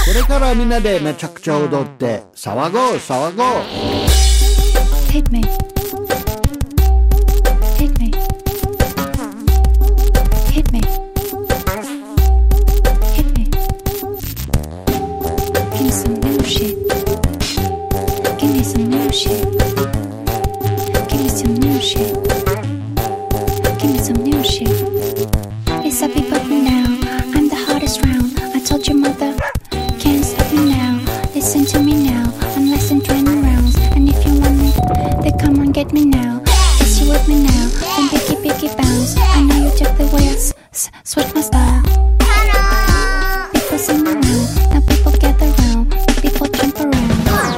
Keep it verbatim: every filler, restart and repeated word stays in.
これからみんなでめちゃくちゃ踊って騒ごう騒ごう。 Hit me. Hit me. Hit me. Hit me. Give me some new shit. Give me some new shit. Give me some new shit. Give me some new shit. It's happy birthday now. I'm the hottest round. I told your mother, can't stop me now. Listen to me now. I'm less than twenty rounds. And if you want me, then come on, get me now. Is you with me now? Then biggie, biggie bounce. I know you took the way I s- s- switch my style.